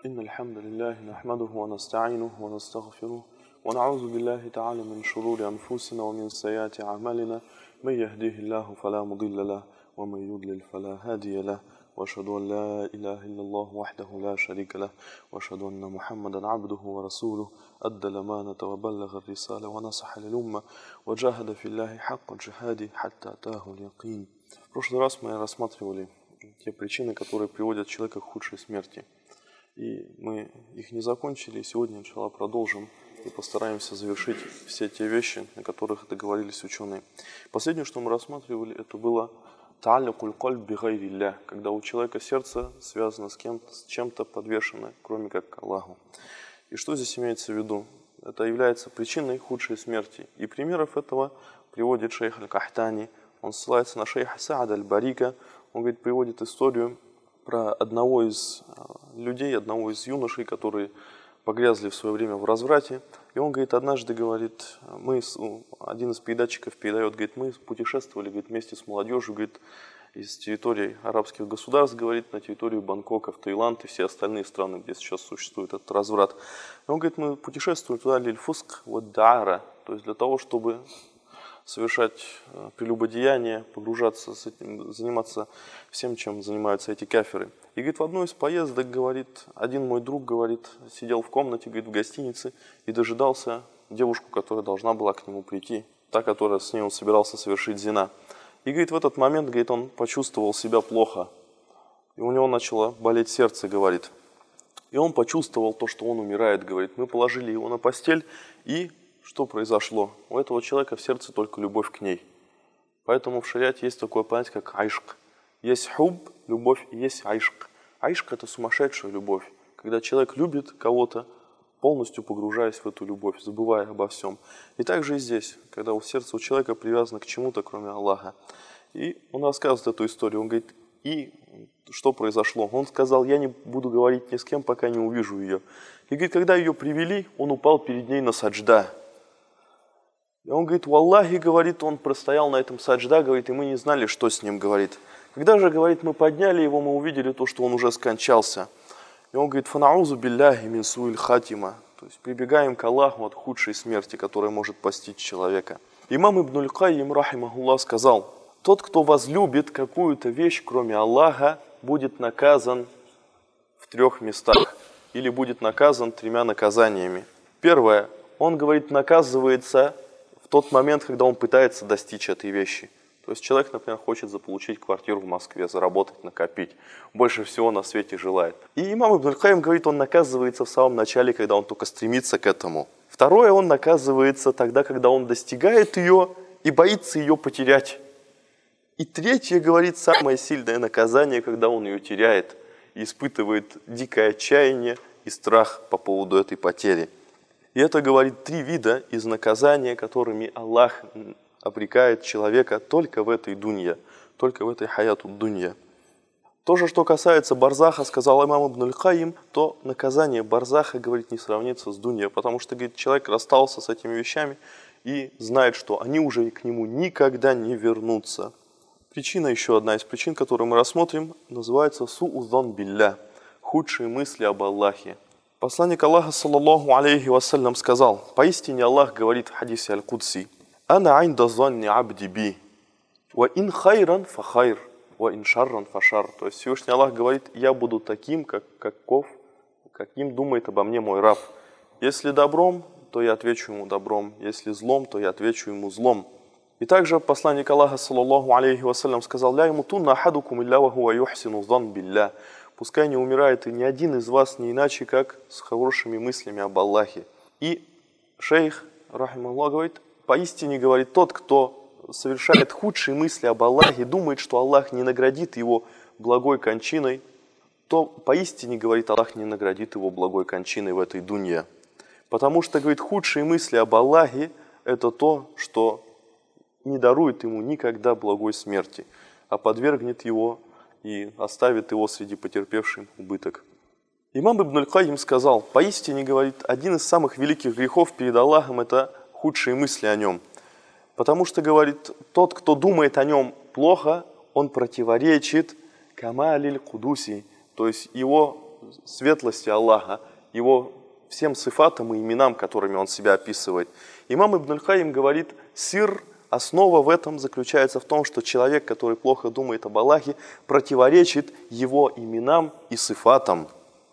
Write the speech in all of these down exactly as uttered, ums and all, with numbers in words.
إن الحمد لله نحمده ونستعينه ونستغفره ونعوذ بالله تعالى من شرور أنفسنا ومن سيئات أعمالنا من يهديه الله فلا مضل له ومن يضلل فلا هادي له وأشهد أن لا إله إلا الله وحده لا شريك له وأشهد أن محمدا عبده ورسوله أدى الأمانة وبلغ الرسالة ونصح للأمة وجاهد في الله حق جهاده حتى أتاه اليقين. В прошлый раз мы рассматривали те причины, которые приводят человека к худшей смерти. И мы их не закончили, и сегодня, иншаллах, продолжим и постараемся завершить все те вещи, на которых договорились ученые. Последнее, что мы рассматривали, это было та'аллюкуль кальб би гайриллях, когда у человека сердце связано с кем-то, с чем-то подвешено, кроме как к Аллаху. И что здесь имеется в виду? Это является причиной худшей смерти. И примеров этого приводит шейх Аль-Кахтани. Он ссылается на шейха Са'ада Аль-Барика. Он говорит, приводит историю про одного из людей, одного из юношей, которые погрязли в свое время в разврате. И он, говорит, однажды, говорит, мы, один из передатчиков передает, говорит, мы путешествовали, говорит, вместе с молодежью, говорит, из территорий арабских государств, говорит, на территорию Бангкока, в Таиланд и все остальные страны, где сейчас существует этот разврат. И он, говорит, мы путешествуем туда лиль-фуск вад-да'ара, то есть для того, чтобы совершать прелюбодеяние, погружаться, с этим, заниматься всем, чем занимаются эти кафиры. И, говорит, в одной из поездок, говорит, один мой друг, говорит, сидел в комнате, говорит, в гостинице и дожидался девушку, которая должна была к нему прийти, та, которая с ней он собирался совершить зина. И, говорит, в этот момент, говорит, он почувствовал себя плохо, и у него начало болеть сердце, говорит. И он почувствовал то, что он умирает, говорит. Мы положили его на постель, и что произошло? У этого человека в сердце только любовь к ней. Поэтому в шариате есть такое понятие, как айшк. Есть хуб, любовь, и есть айшк. Айшк – это сумасшедшая любовь, когда человек любит кого-то, полностью погружаясь в эту любовь, забывая обо всем. И также и здесь, когда у сердца у человека привязано к чему-то, кроме Аллаха. И он рассказывает эту историю, он говорит, и что произошло? Он сказал, я не буду говорить ни с кем, пока не увижу ее. И говорит, когда ее привели, он упал перед ней на саджда. И он говорит, валлахи, говорит, он простоял на этом саджда, говорит, и мы не знали, что с ним, говорит. Когда же, говорит, мы подняли его, мы увидели то, что он уже скончался. И он говорит, фанаузу билляхи мин суиль хатима. То есть прибегаем к Аллаху от худшей смерти, которая может постичь человека. Имам Ибн Аль-Кайим, рахимахуллах, сказал, тот, кто возлюбит какую-то вещь, кроме Аллаха, будет наказан в трех местах. Или будет наказан тремя наказаниями. Первое, он, говорит, наказывается в тот момент, когда он пытается достичь этой вещи. То есть человек, например, хочет заполучить квартиру в Москве, заработать, накопить. Больше всего на свете желает. И имам Ибн Аль-Кайим говорит, он наказывается в самом начале, когда он только стремится к этому. Второе, он наказывается тогда, когда он достигает ее и боится ее потерять. И третье, говорит, самое сильное наказание, когда он ее теряет и испытывает дикое отчаяние и страх по поводу этой потери. И это, говорит, три вида из наказания, которыми Аллах обрекает человека только в этой дунье, только в этой хаяту дунья. То же, что касается барзаха, сказал имам Ибн Аль-Кайим, то наказание барзаха, говорит, не сравнится с дунья, потому что, говорит, человек расстался с этими вещами и знает, что они уже к нему никогда не вернутся. Причина, еще одна из причин, которую мы рассмотрим, называется су'узан билля, худшие мысли об Аллахе. Посланник Аллаха, саллаллаху алейхи вассалям, сказал, поистине Аллах говорит в хадисе Аль-Кудси, «Ана айнда занни абди би, ва ин хайран фа хайр, ва ин шарран фа шар». То есть Всевышний Аллах говорит, я буду таким, как, каков, каким думает обо мне мой раб. Если добром, то я отвечу ему добром, если злом, то я отвечу ему злом. И также посланник Аллаха, саллаллаху алейхи вассалям, сказал, «Ля ямутунна ахадукум илля ва хуа юхсину зан билля». Пускай не умирает и ни один из вас не иначе, как с хорошими мыслями об Аллахе. И шейх, рахимахуллах, говорит, поистине, говорит, тот, кто совершает худшие мысли об Аллахе, думает, что Аллах не наградит его благой кончиной, то поистине, говорит, Аллах не наградит его благой кончиной в этой дунье. Потому что, говорит, худшие мысли об Аллахе – это то, что не дарует ему никогда благой смерти, а подвергнет его и оставит его среди потерпевших убыток. Имам Ибн Аль-Кайим сказал, поистине, говорит, один из самых великих грехов перед Аллахом – это худшие мысли о нем. Потому что, говорит, тот, кто думает о нем плохо, он противоречит камалиль кудуси, то есть его светлости Аллаха, Его всем сифатам и именам, которыми Он себя описывает. Имам Ибн аль-Кайим говорит, сир, основа в этом заключается в том, что человек, который плохо думает об Аллахе, противоречит Его именам и сифатам.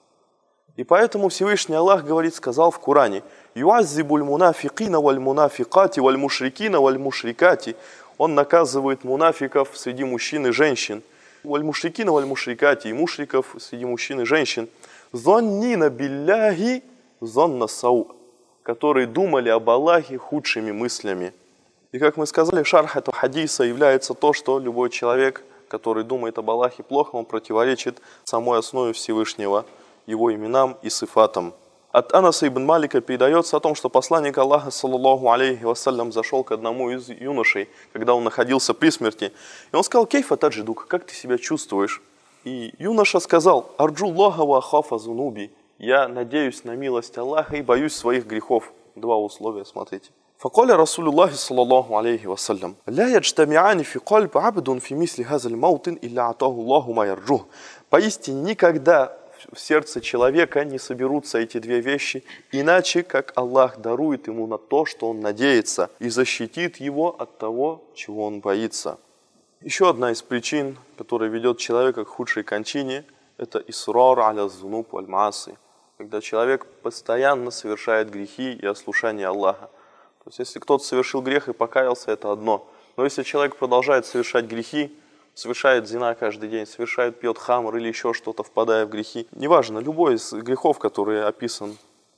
И поэтому Всевышний Аллах говорит, сказал в Коране, «Юаззибуль мунафикина валь мунафикати валь мушрикина валь мушрикати». Он наказывает мунафиков среди мужчин и женщин. «Валь мушрикина валь мушрикати» и мушриков среди мужчин и женщин. «Зоннина билляхи зонна сау», которые думали об Аллахе худшими мыслями. И как мы сказали, шарх этого хадиса является то, что любой человек, который думает об Аллахе плохо, он противоречит самой основе Всевышнего, Его именам и сифатам. От Анаса ибн Малика передается о том, что посланник Аллаха, саллаллаху алейхи вассалям, зашел к одному из юношей, когда он находился при смерти. И он сказал, «Кейфа таджидук, как ты себя чувствуешь?» И юноша сказал, «Арджуллаха ва ахафа зунуби». Я надеюсь на милость Аллаха и боюсь своих грехов. Два условия, смотрите. فقال رسول الله صلى الله عليه وسلم لا يجتمعان في قلب عبد في مثل هذا الموطن إلا أعطاه الله ما يرجوه. Поистине никогда в сердце человека не соберутся эти две вещи, иначе как Аллах дарует ему на то, что он надеется, и защитит его от того, чего он боится. Еще одна из причин, которая ведет человека к худшей кончине, это исрар аля зунуб валь мааси, когда человек постоянно совершает грехи и ослушание Аллаха. То есть, если кто-то совершил грех и покаялся, это одно. Но если человек продолжает совершать грехи, совершает зина каждый день, совершает, пьет хамр или еще что-то, впадая в грехи, неважно, любой из грехов, который описан.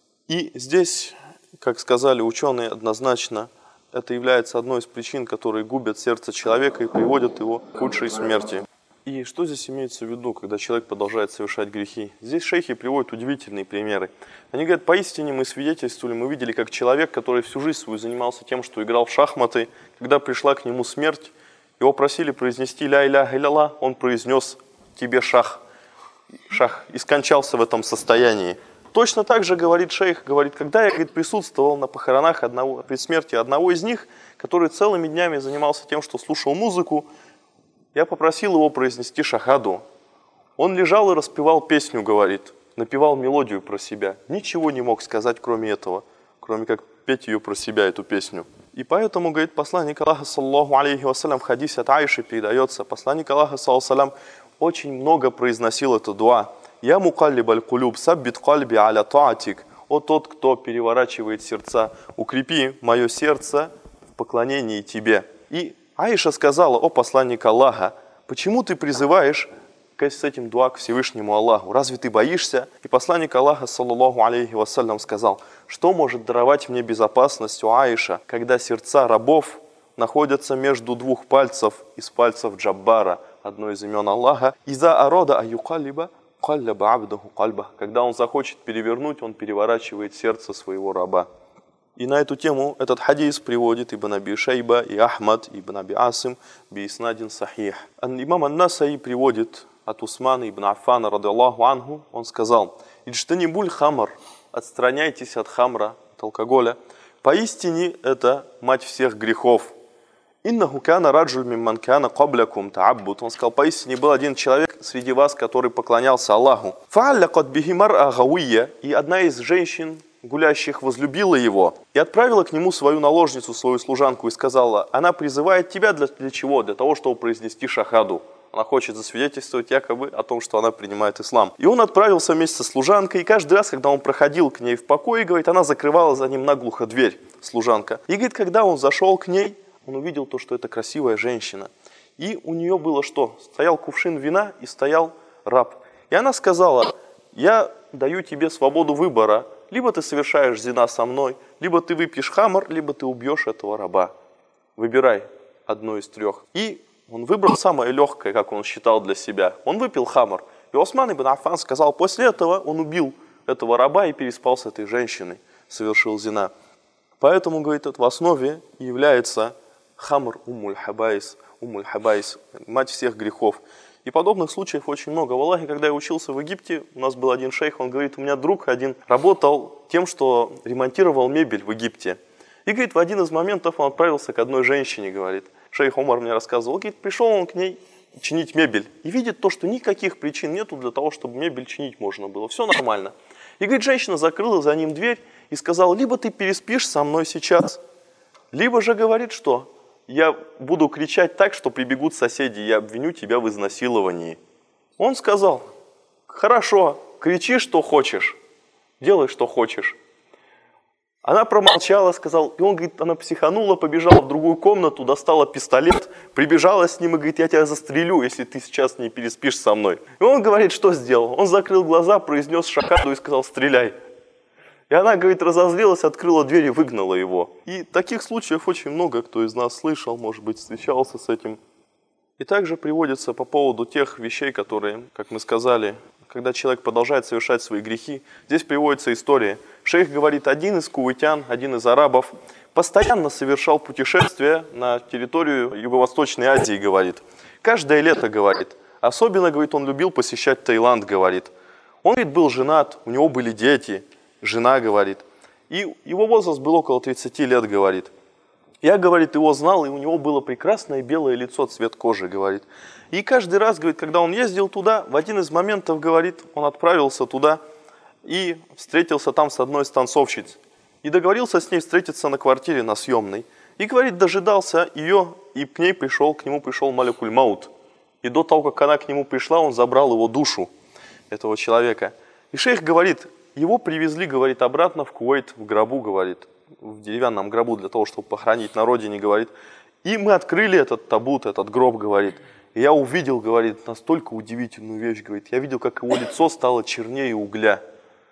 И здесь, как сказали ученые однозначно, это является одной из причин, которые губят сердце человека и приводят его к худшей смерти. И что здесь имеется в виду, когда человек продолжает совершать грехи? Здесь шейхи приводят удивительные примеры. Они говорят, поистине мы свидетельствовали, мы видели, как человек, который всю жизнь свою занимался тем, что играл в шахматы, когда пришла к нему смерть, его просили произнести ля иляха илlallah, он произнес тебе шах, шах, и скончался в этом состоянии. Точно так же, говорит шейх, говорит, когда я, говорит, присутствовал на похоронах одного, при смерти одного из них, который целыми днями занимался тем, что слушал музыку, я попросил его произнести шахаду. Он лежал и распевал песню, говорит, напевал мелодию про себя. Ничего не мог сказать, кроме этого, кроме как петь ее про себя, эту песню. И поэтому, говорит, посланник Аллаха, саллаллаху алейхи вассалям, в хадисе от Аиши передается, посланник Аллаха, саллаллаху алейхи очень много произносил эту дуа. «Я мукаллиб аль-кулюб, саббит кальби аля таатик». О тот, кто переворачивает сердца, укрепи мое сердце в поклонении тебе. И Аиша сказала, о посланник Аллаха, почему ты призываешь с этим дуа к Всевышнему Аллаху? Разве ты боишься? И посланник Аллаха, саллаллаху алейхи вассалям, сказал, что может даровать мне безопасность, о Аиша, когда сердца рабов находятся между двух пальцев из пальцев Джаббара, одно из имен Аллаха, «Иза арода аюкалиба калляба абдаху кальба». Когда он захочет перевернуть, он переворачивает сердце своего раба. И на эту тему этот хадис приводит Ибн Аби Шайба и Ахмад, Ибн Аби Асим, би иснадин сахих. Имам ан-Насаи приводит от Усмана ибн Аффана, радиаллаху анху, он сказал, «Иджтанибуль хамр», отстраняйтесь от хамра, от алкоголя, поистине это мать всех грехов. «Иннаху кана раджуль мимман кана каблякум тааббут». Он сказал, поистине был один человек среди вас, который поклонялся Аллаху. «Фааллякат бихи мар'a гавийя», и одна из женщин, гулящих, возлюбила его и отправила к нему свою наложницу, свою служанку, и сказала, она призывает тебя для, для чего? Для того, чтобы произнести шахаду. Она хочет засвидетельствовать якобы о том, что она принимает ислам. И он отправился вместе со служанкой, и каждый раз, когда он проходил к ней в покое, говорит, она закрывала за ним наглухо дверь, служанка. И говорит, когда он зашел к ней, он увидел то, что это красивая женщина. И у нее было что? Стоял кувшин вина и стоял раб. И она сказала, я даю тебе свободу выбора. Либо ты совершаешь зина со мной, либо ты выпьешь хамр, либо ты убьешь этого раба. Выбирай одно из трех. И он выбрал самое легкое, как он считал для себя. Он выпил хамр. И Усман ибн Аффан сказал, после этого он убил этого раба и переспал с этой женщиной, совершил зина. Поэтому, говорит, это в основе является хамр умуль хабайс, умуль хабайс, мать всех грехов. И подобных случаев очень много. В Аллахе, когда я учился в Египте, у нас был один шейх, он говорит, у меня друг один работал тем, что ремонтировал мебель в Египте. И, говорит, в один из моментов он отправился к одной женщине, говорит. Шейх Умар мне рассказывал, говорит, пришел он к ней, чинить мебель. И видит то, что никаких причин нету для того, чтобы мебель чинить можно было. Все нормально. И, говорит, женщина закрыла за ним дверь и сказала, либо ты переспишь со мной сейчас, либо же, говорит, что я буду кричать так, что прибегут соседи, я обвиню тебя в изнасиловании. Он сказал, хорошо, кричи, что хочешь, делай, что хочешь. Она промолчала, сказал, и он, говорит, она психанула, побежала в другую комнату, достала пистолет, прибежала с ним и говорит, я тебя застрелю, если ты сейчас не переспишь со мной. И он говорит, что сделал? Он закрыл глаза, произнес шахаду и сказал, стреляй. И она, говорит, разозлилась, открыла дверь и выгнала его. И таких случаев очень много, кто из нас слышал, может быть, встречался с этим. И также приводится по поводу тех вещей, которые, как мы сказали, когда человек продолжает совершать свои грехи. Здесь приводится история. Шейх говорит, один из кувейтян, один из арабов, постоянно совершал путешествия на территорию Юго-Восточной Азии, говорит. Каждое лето, говорит. Особенно, говорит, он любил посещать Таиланд, говорит. Он, говорит, был женат, у него были дети, жена, говорит. И его возраст был около тридцати лет, говорит. Я, говорит, его знал, и у него было прекрасное белое лицо, цвет кожи, говорит. И каждый раз, говорит, когда он ездил туда, в один из моментов, говорит, он отправился туда и встретился там с одной из танцовщиц. И договорился с ней встретиться на квартире, на съемной. И, говорит, дожидался ее, и к ней пришел, к нему пришел Малякуль Маут. И до того, как она к нему пришла, он забрал его душу, этого человека. И шейх говорит, его привезли, говорит, обратно в Кувейт, в гробу, говорит. В деревянном гробу для того, чтобы похоронить на родине, говорит. И мы открыли этот табут, этот гроб, говорит. И я увидел, говорит, настолько удивительную вещь, говорит. Я видел, как его лицо стало чернее угля.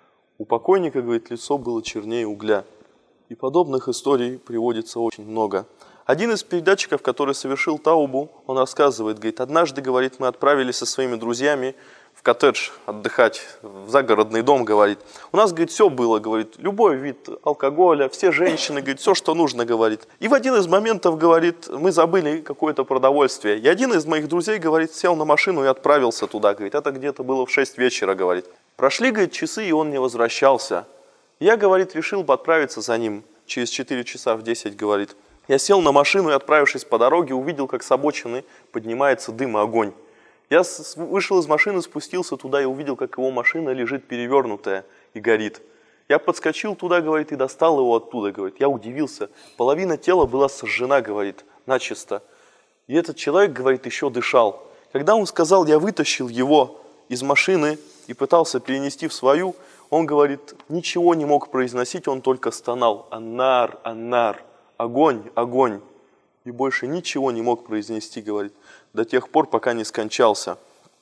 У покойника, говорит, лицо было чернее угля. И подобных историй приводится очень много. Один из передатчиков, который совершил таубу, он рассказывает, говорит, однажды, говорит, мы отправились со своими друзьями в коттедж отдыхать, в загородный дом, говорит. У нас, говорит, все было, говорит, любой вид алкоголя, все женщины, говорит, все, что нужно, говорит. И в один из моментов, говорит, мы забыли какое-то продовольствие. И один из моих друзей, говорит, сел на машину и отправился туда, говорит. Это где-то было в шесть вечера, говорит. Прошли, говорит, часы, и он не возвращался. Я, говорит, решил отправиться за ним через четыре часа в десять, говорит. Я сел на машину и, отправившись по дороге, увидел, как с обочины поднимается дым и огонь. Я вышел из машины, спустился туда и увидел, как его машина лежит перевернутая и горит. Я подскочил туда, говорит, и достал его оттуда, говорит. Я удивился. Половина тела была сожжена, говорит, начисто. И этот человек, говорит, еще дышал. Когда он сказал, я вытащил его из машины и пытался перенести в свою, он, говорит, ничего не мог произносить, он только стонал. Аннар, аннар, огонь, огонь. И больше ничего не мог произнести, говорит, до тех пор, пока не скончался.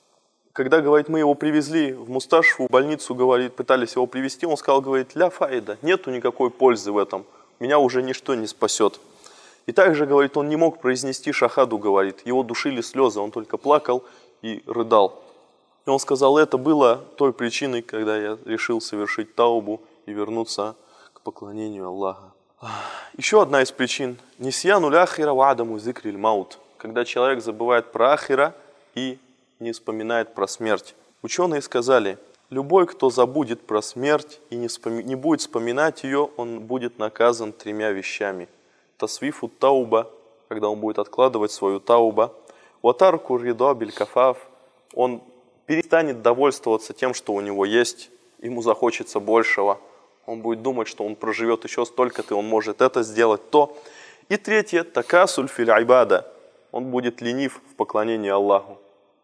Когда, говорит, мы его привезли в Мусташфу, в больницу, говорит, пытались его привезти, он сказал, говорит, ля фаида, нету никакой пользы в этом, меня уже ничто не спасет. И также, говорит, он не мог произнести шахаду, говорит, его душили слезы, он только плакал и рыдал. И он сказал, это было той причиной, когда я решил совершить таубу и вернуться к поклонению Аллаха. Еще одна из причин – нисьяну ляхира ва адаму зикриль маут, когда человек забывает про ахира и не вспоминает про смерть. Ученые сказали, любой, кто забудет про смерть и не, вспоми... не будет вспоминать ее, он будет наказан тремя вещами. Тасвифу тауба, когда он будет откладывать свою тауба. Ватарку рида биль кафаф, он перестанет довольствоваться тем, что у него есть, ему захочется большего. Он будет думать, что он проживет еще столько-то, и он может это сделать, то. И третье, такасуль филь айбада, он будет ленив в поклонении Аллаху.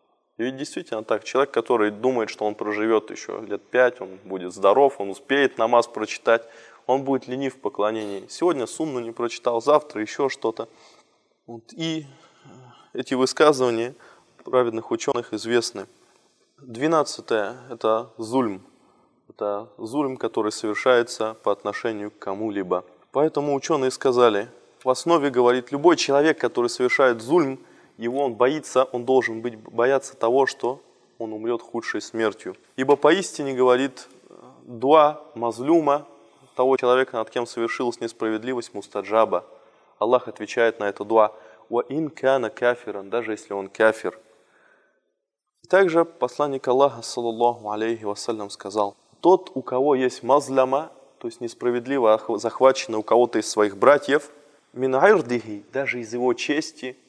И ведь действительно так, человек, который думает, что он проживет еще лет пять, он будет здоров, он успеет намаз прочитать, он будет ленив в поклонении. Сегодня сунну не прочитал, завтра еще что-то. Вот. И эти высказывания праведных ученых известны. Двенадцатое – это зульм. Это зульм, который совершается по отношению к кому-либо. Поэтому ученые сказали, в основе, говорит, любой человек, который совершает зульм, его он боится, он должен быть, бояться того, что он умрет худшей смертью. Ибо поистине, говорит, дуа мазлюма, того человека, над кем совершилась несправедливость, мустаджаба. Аллах отвечает на это дуа. Ва ин кана кафиран, даже если он кафир. И также посланник Аллаха, саллаллаху алейхи вассалям, сказал, тот, у кого есть мазляма, то есть несправедливо захвачено у кого-то из своих братьев, мин айрдихи, даже из его чести,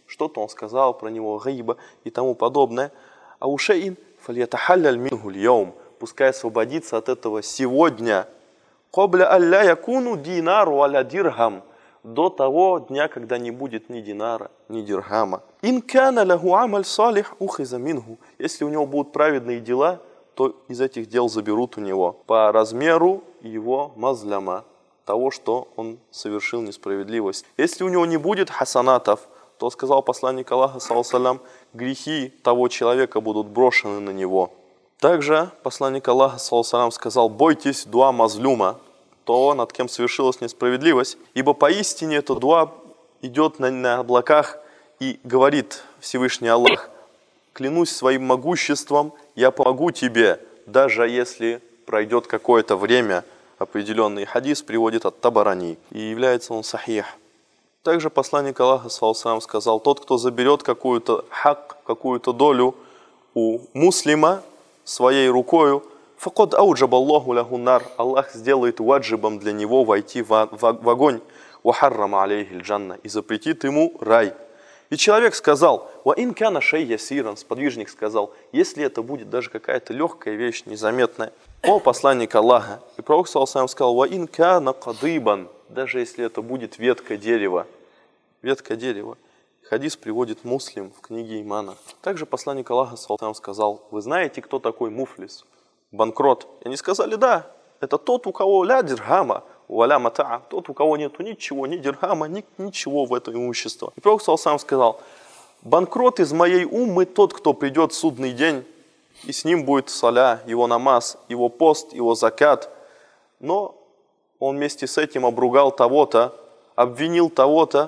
что-то он сказал про него, гайба и тому подобное. А ушейн фальятахалляль мингу льяум, пускай освободится от этого сегодня. Кобля алля якуну динару аля дирхам, до того дня, когда не будет ни динара, ни дирхама. Ин кана лаху амаль салих ухиза мингу, если у него будут праведные дела, то из этих дел заберут у него по размеру его мазляма, того, что он совершил несправедливость. Если у него не будет хасанатов, то, сказал посланник Аллаха, саллаллаху, грехи того человека будут брошены на него. Также посланник Аллаха, саллаллаху, сказал: бойтесь дуа мазлюма, то, над кем совершилась несправедливость, ибо поистине эта дуа идет на, на облаках и говорит Всевышний Аллах: клянусь своим могуществом, я помогу тебе, даже если пройдет какое-то время. Определенный хадис приводит от Табарани, и является он сахих. Также посланник Аллаха, саллаллаху, сказал: тот, кто заберет какую-то хак, какую-то долю у муслима своей рукою, факод ауджабаллаху лаху нар, Аллах сделает ваджибом для него войти в, в, в огонь, вахаррама алейхи джанна, и запретит ему рай. И человек сказал: ва ин кана шей ясиран, сподвижник сказал: если это будет даже какая-то легкая вещь, незаметная. О посланник Аллаха, и пророк саллаллаху сказал: ва ин кана кадыбан, даже если это будет ветка дерева. Ветка дерева. Хадис приводит Муслим в книге Имана. Также посланник Аллаха саллаллаху сказал: вы знаете, кто такой муфлис? Банкрот. И они сказали: да, это тот, у кого ля дирхама, валя матаа, тот, у кого нету ничего, ни дирхама, ни, ничего в это имущество. И пророк саллаллаху сказал: банкрот из моей уммы тот, кто придет в судный день, и с ним будет саля, его намаз, его пост, его закат. Но он вместе с этим обругал того-то, обвинил того-то,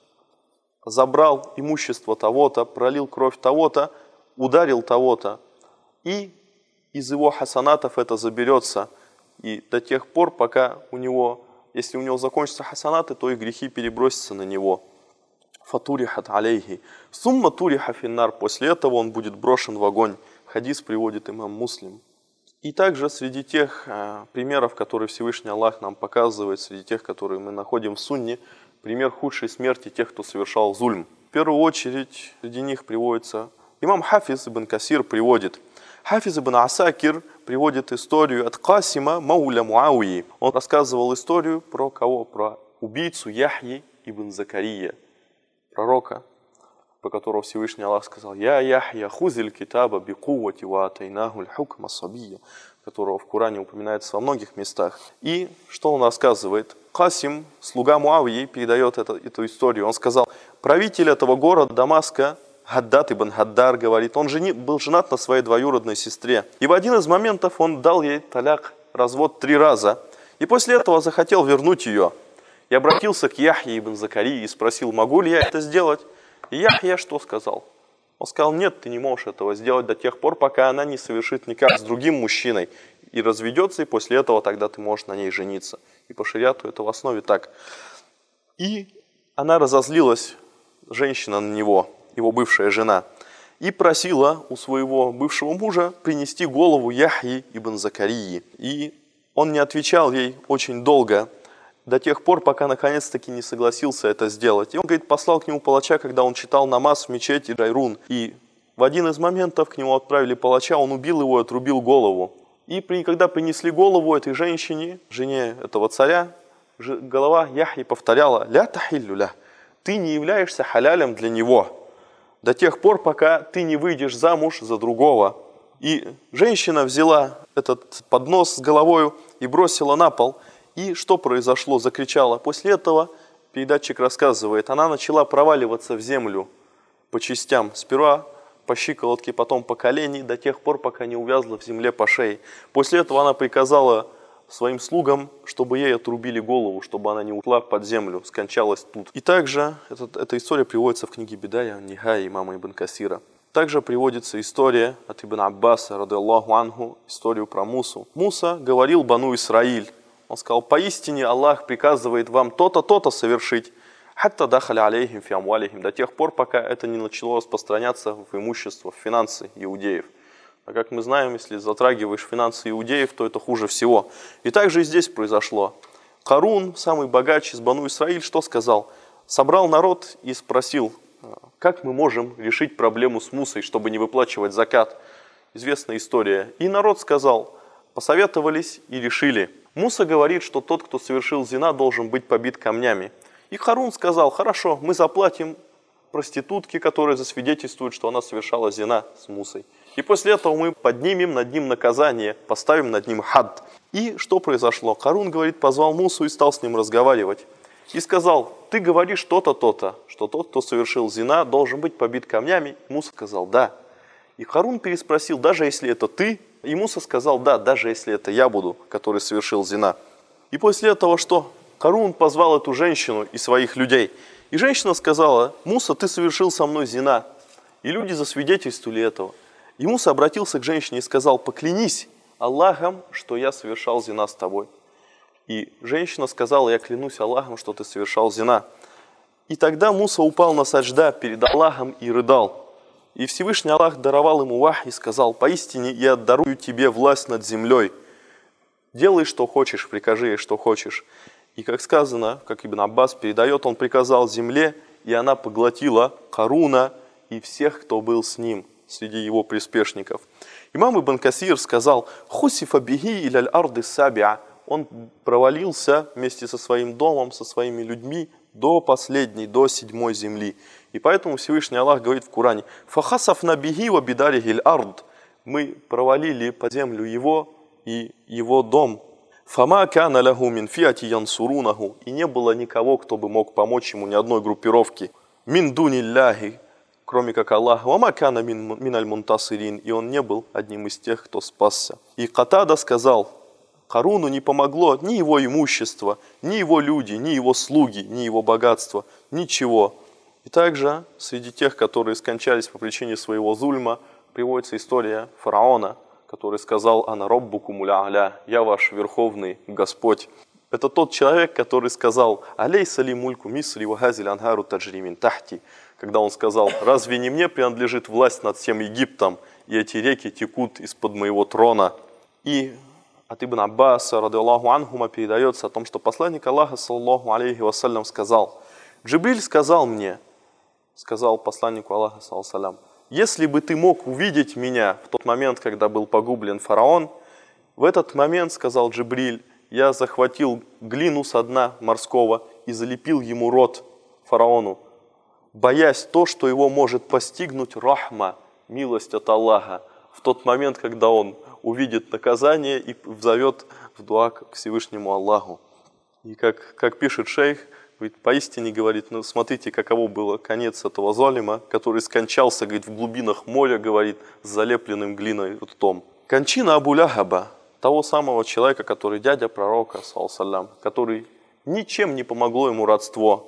забрал имущество того-то, пролил кровь того-то, ударил того-то. И из его хасанатов это заберется. И до тех пор, пока у него, если у него закончатся хасанаты, то и грехи перебросятся на него. Фатурихат алейхи. Сумма туриха финнар. После этого он будет брошен в огонь. Хадис приводит имам Муслим. И также среди тех э, примеров, которые Всевышний Аллах нам показывает, среди тех, которые мы находим в сунне, пример худшей смерти тех, кто совершал зульм. В первую очередь среди них приводится имам Хафиз ибн Касир приводит. Хафиз ибн Асакир приводит историю от Касима Мауля Муауи. Он рассказывал историю про кого? Про убийцу Яхьи ибн Закария, пророка, по которому Всевышний Аллах сказал: «Я Яхья хузиль китаба бикувати ва атайнаху ль-хукма сабия», которого в Коране упоминается во многих местах. И что он рассказывает? Касим, слуга Муавии, передает это, эту историю. Он сказал: правитель этого города Дамаска, Хаддад ибн Хаддар, говорит, он жени, был женат на своей двоюродной сестре. И в один из моментов он дал ей таляк, развод три раза. И после этого захотел вернуть ее. И обратился к Яхье ибн Закарии и спросил: могу ли я это сделать? И Яхья что сказал? Он сказал: нет, ты не можешь этого сделать до тех пор, пока она не совершит никак с другим мужчиной и разведется, и после этого тогда ты можешь на ней жениться. И по шариату это в основе так. И она разозлилась, женщина, на него, его бывшая жена, и просила у своего бывшего мужа принести голову Яхьи ибн Закарии. И он не отвечал ей очень долго, до тех пор, пока наконец-таки не согласился это сделать. И он, говорит, послал к нему палача, когда он читал намаз в мечети Джайрун. И в один из моментов к нему отправили палача, он убил его и отрубил голову. И при, когда принесли голову этой женщине, жене этого царя, голова Яхьи повторяла: «Ля тахиллю ля», ты не являешься халялем для него до тех пор, пока ты не выйдешь замуж за другого. И женщина взяла этот поднос с головою и бросила на пол. И что произошло? Закричала. После этого, передатчик рассказывает, она начала проваливаться в землю по частям. Сперва по щиколотке, потом по колени, до тех пор, пока не увязла в земле по шее. После этого она приказала своим слугам, чтобы ей отрубили голову, чтобы она не ушла под землю, скончалась тут. И также этот, эта история приводится в книге Бидая Нихая имама Ибн Касира. Также приводится история от Ибн Аббаса, ради Аллаху анху, историю про Мусу. Муса говорил Бану Исраиль. Он сказал: поистине Аллах приказывает вам то-то, то-то совершить. Хатта дахали алейхим фи амвалихим, до тех пор, пока это не начало распространяться в имущество, в финансы иудеев. А как мы знаем, если затрагиваешь финансы иудеев, то это хуже всего. И также и здесь произошло. Карун, самый богатый из Бану Исраиль, что сказал? Собрал народ и спросил: как мы можем решить проблему с Мусой, чтобы не выплачивать закат? Известная история. И народ сказал, посоветовались и решили. Муса говорит, что тот, кто совершил зина, должен быть побит камнями. И Харун сказал, хорошо, мы заплатим проститутке, которая засвидетельствует, что она совершала зина с Мусой. И после этого мы поднимем над ним наказание, поставим над ним хад. И что произошло? Харун, говорит, позвал Мусу и стал с ним разговаривать. И сказал, ты говоришь то-то, то-то, что тот, кто совершил зина, должен быть побит камнями. Муса сказал, да. И Харун переспросил, даже если это ты? И Муса сказал, да, даже если это я буду, который совершил зина. И после этого что? Харун позвал эту женщину и своих людей. И женщина сказала, Муса, ты совершил со мной зина. И люди засвидетельствовали этого. И Муса обратился к женщине и сказал, поклянись Аллахом, что я совершал зина с тобой. И женщина сказала, я клянусь Аллахом, что ты совершал зина. И тогда Муса упал на саджда перед Аллахом и рыдал. И Всевышний Аллах даровал ему вахь и сказал, поистине я дарую тебе власть над землей. Делай, что хочешь, прикажи ей, что хочешь. И как сказано, как Ибн Аббас передает, он приказал земле, и она поглотила Харуна и всех, кто был с ним, среди его приспешников. Имам Ибн Касир сказал, «Хусифа биги иляль арды сабиа». Он провалился вместе со своим домом, со своими людьми до последней, до седьмой земли. И поэтому Всевышний Аллах говорит в Коране, «Фахасафна биги ва бидарихиль ард». Мы провалили по землю его и его дом. «Фама кана лаху мин фиати янсурунаху». И не было никого, кто бы мог помочь ему, ни одной группировки. «Мин дунилляхи», кроме как Аллах. «Вама кана мин аль мунтасирин». И он не был одним из тех, кто спасся. И Катада сказал, Харуну не помогло ни его имущество, ни его люди, ни его слуги, ни его богатство, ничего. И также среди тех, которые скончались по причине своего зульма, приводится история фараона, который сказал «Ана роббукумуль а'ля», «Я ваш верховный Господь». Это тот человек, который сказал «Алейса ли мульку мисри ва хазиль анхару таджри мин тахти», когда он сказал «Разве не мне принадлежит власть над всем Египтом, и эти реки текут из-под моего трона?» И от Ибн Аббаса, радиаллаху анхума, передается о том, что посланник Аллаха, саллаллаху алейхи вассалям, сказал, «Джибриль сказал мне, сказал посланнику Аллаха, саллаллаху алейхи, если бы ты мог увидеть меня в тот момент, когда был погублен фараон, в этот момент, сказал Джибриль, я захватил глину со дна морского и залепил ему рот фараону, боясь то, что его может постигнуть рахма, милость от Аллаха, в тот момент, когда он увидит наказание и взовет в дуа к Всевышнему Аллаху». И как, как пишет шейх, говорит, поистине, говорит, ну смотрите, каково был конец этого залима, который скончался, говорит, в глубинах моря, говорит, с залепленным глиной ртом. Кончина Абу Ляхаба, того самого человека, который дядя пророка, саллаллаху, который ничем не помогло ему родство.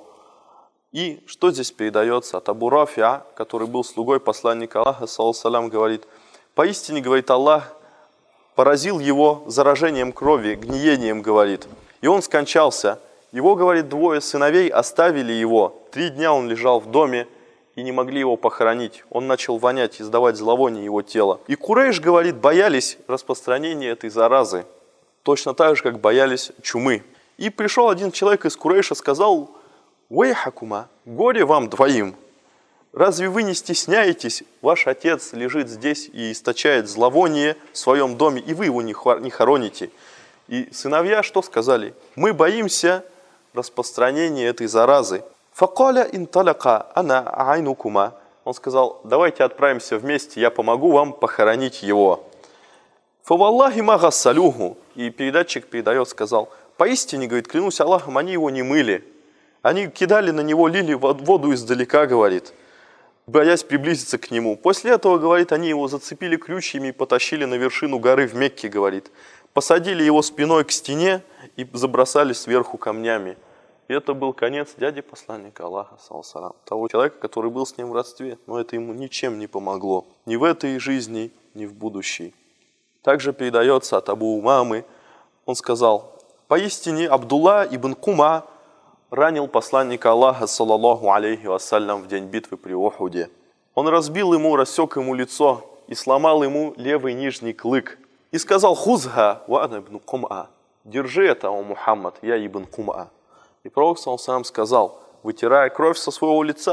И что здесь передается от Абу Рафиа, который был слугой посланника Аллаха, саллаллаху, говорит, поистине, говорит, Аллах поразил его заражением крови, гниением, говорит. И он скончался. Его, говорит, двое сыновей оставили его. Три дня он лежал в доме и не могли его похоронить. Он начал вонять, издавать зловоние его тела. И Курейш, говорит, боялись распространения этой заразы. Точно так же, как боялись чумы. И пришел один человек из Курейша, сказал, «Уэйхакума, горе вам двоим! Разве вы не стесняетесь? Ваш отец лежит здесь и источает зловоние в своем доме, и вы его не хороните». И сыновья что сказали? «Мы боимся распространения этой заразы». «Факаля инталака ана айнукума». Он сказал, давайте отправимся вместе, я помогу вам похоронить его. «Фаваллахи магассалюху». И передатчик передает, сказал, поистине, говорит, клянусь Аллахом, они его не мыли. Они кидали на него, лили воду издалека, говорит, боясь приблизиться к нему. После этого, говорит, они его зацепили крючьями и потащили на вершину горы в Мекке, говорит. Посадили его спиной к стене и забросали сверху камнями. И это был конец дяди посланника Аллаха, саллаллаху, того человека, который был с ним в родстве. Но это ему ничем не помогло. Ни в этой жизни, ни в будущей. Также передается от Абу Умамы. Он сказал, поистине Абдулла ибн Кума ранил посланника Аллаха, саллаллаху алейхи вассалям, в день битвы при Ухуде. Он разбил ему, рассек ему лицо и сломал ему левый нижний клык. И сказал, хузга ва ана ибн Кум'a. Держи это, о Мухаммад, я ибн Кум'a. И пророк, саллаллаху алейхи, сказал, вытирая кровь со своего лица,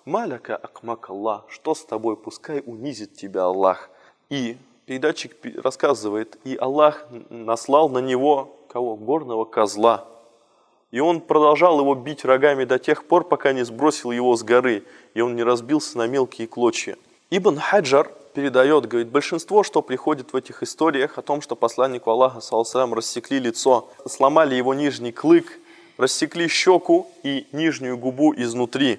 «Маляка акмак Аллах», что с тобой, пускай унизит тебя Аллах. И передатчик рассказывает, и Аллах наслал на него кого? Горного козла. И он продолжал его бить рогами до тех пор, пока не сбросил его с горы, и он не разбился на мелкие клочья. Ибн Хаджар передает, говорит, большинство, что приходит в этих историях о том, что посланнику Аллаха, саллаллаху, рассекли лицо, сломали его нижний клык, рассекли щеку и нижнюю губу изнутри.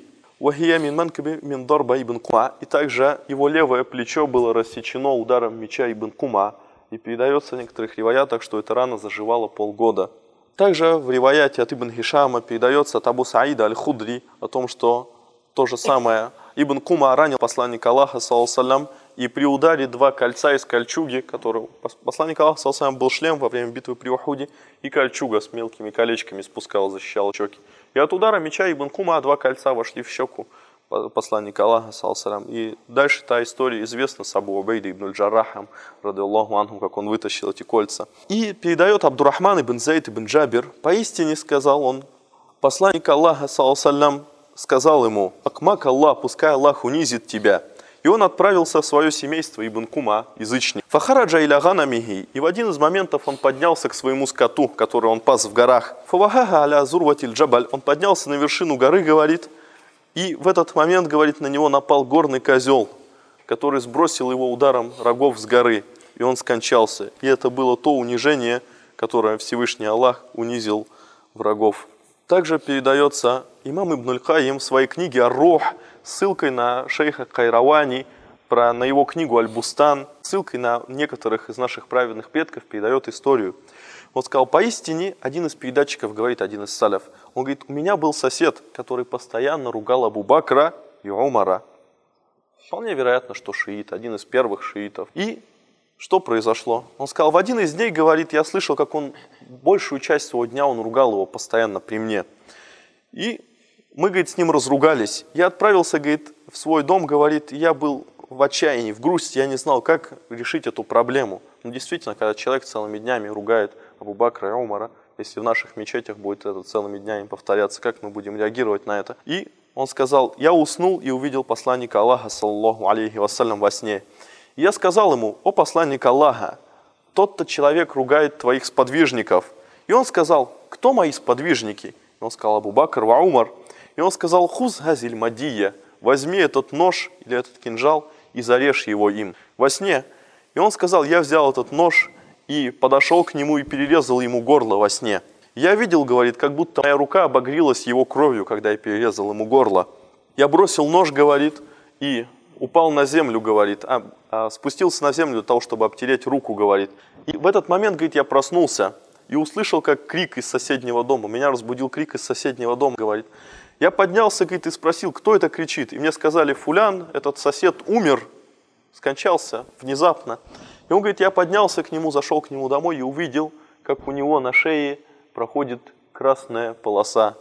И также его левое плечо было рассечено ударом меча Ибн Кума. И передается в некоторых риваятах, что эта рана заживала полгода. Также в риваяте от Ибн Хишама передается от Абу Саида аль-Худри о том, что то же самое Ибн Кума ранил посланника Аллаха, саллаллаху, и при ударе два кольца из кольчуги, которые посланник Аллаха, саллаллаху, был шлем во время битвы при Ухуде, и кольчуга с мелкими колечками спускала, защищала щеки. И от удара меча Ибн Кума два кольца вошли в щеку посланника Аллаха, саллаллаху. И дальше та история известна с Абу Убейдой ибн аль-Джаррахом, радиаллаху анху, как он вытащил эти кольца. И передает Абдурахман ибн Зайд ибн Джабир, поистине сказал он, посланник Аллаха, саллаллаху, сказал ему: «Акмак Аллах, пускай Аллах унизит тебя». И он отправился в свое семейство Ибн Кума, язычник. Фахараджа иля ганамихи. И в один из моментов он поднялся к своему скоту, который он пас в горах. Фавахага аля зурватиль джабаль. Он поднялся на вершину горы, говорит, и в этот момент, говорит, на него напал горный козел, который сбросил его ударом рогов с горы. И он скончался. И это было то унижение, которое Всевышний Аллах унизил врагов. Также передается имам Ибн аль-Кайим в своей книге «Ар-Рух», ссылкой на шейха Кайравани, про, на его книгу «Аль-Бустан», ссылкой на некоторых из наших праведных предков передает историю. Он сказал, поистине, один из передатчиков, говорит один из саляф, он говорит, у меня был сосед, который постоянно ругал Абу Бакра и Умара. Вполне вероятно, что шиит, один из первых шиитов. И что произошло? Он сказал, в один из дней, говорит, я слышал, как он большую часть своего дня он ругал его постоянно при мне. И мы, говорит, с ним разругались. Я отправился, говорит, в свой дом, говорит, я был в отчаянии, в грусти, я не знал, как решить эту проблему. Но действительно, когда человек целыми днями ругает Абу Бакра и Умара, если в наших мечетях будет это целыми днями повторяться, как мы будем реагировать на это? И он сказал, я уснул и увидел посланника Аллаха, саллаллаху алейхи вассалям, во сне. И я сказал ему, о посланник Аллаха, тот-то человек ругает твоих сподвижников. И он сказал, кто мои сподвижники? И он сказал, Абу Бакр ва Умар. И он сказал, хуз газиль мадия, возьми этот нож или этот кинжал и зарежь его им во сне. И он сказал, я взял этот нож и подошел к нему и перерезал ему горло во сне. Я видел, говорит, как будто моя рука обогрелась его кровью, когда я перерезал ему горло. Я бросил нож, говорит, и упал на землю, говорит, а, а спустился на землю для того, чтобы обтереть руку, говорит. И в этот момент, говорит, я проснулся и услышал, как крик из соседнего дома. Меня разбудил крик из соседнего дома, говорит. Я поднялся, говорит, и спросил, кто это кричит. И мне сказали, фулян, этот сосед умер, скончался внезапно. И он говорит, я поднялся к нему, зашел к нему домой и увидел, как у него на шее проходит красная полоса.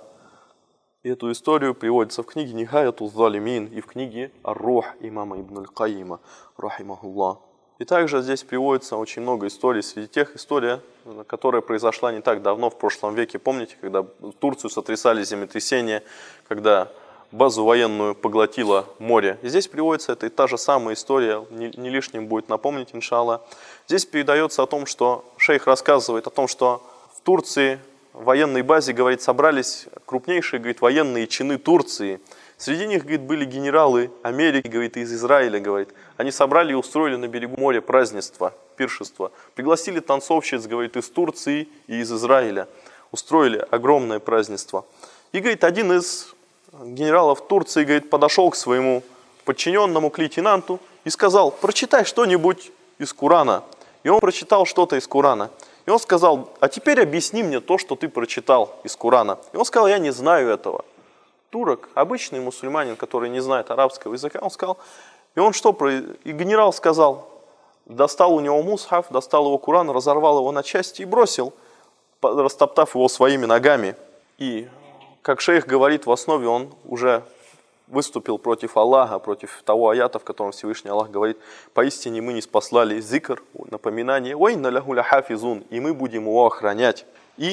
И эту историю приводится в книге «Нихаяту залимин» и в книге «Ар-Рух» имама Ибн аль-Кайима, рахимахуллах. И также здесь приводится очень много историй. Среди тех историй, которая произошла не так давно, в прошлом веке. Помните, когда Турцию сотрясали землетрясения, когда базу военную поглотило море. И здесь приводится это и та же самая история, не, не лишним будет напомнить, иншаллах. Здесь передается о том, что шейх рассказывает о том, что в Турции, в военной базе, говорит, собрались крупнейшие, говорит, военные чины Турции. Среди них, говорит, были генералы Америки, говорит, из Израиля, говорит. Они собрали и устроили на берегу моря празднество, пиршество. Пригласили танцовщиц, говорит, из Турции и из Израиля. Устроили огромное празднество. И, говорит, один из генералов Турции, говорит, подошел к своему подчиненному, к лейтенанту, и сказал, прочитай что-нибудь из Корана. И он прочитал что-то из Корана. И он сказал, а теперь объясни мне то, что ты прочитал из Корана. И он сказал, я не знаю этого. Турок, обычный мусульманин, который не знает арабского языка, он сказал, и он что, и генерал сказал, достал у него мусхаф, достал его Коран, разорвал его на части и бросил, растоптав его своими ногами. И, как шейх говорит, в основе он уже выступил против Аллаха, против того аята, в котором Всевышний Аллах говорит, поистине мы не спаслали зикр, напоминание, «Вайна ляху ля хафизун», и мы будем его охранять. И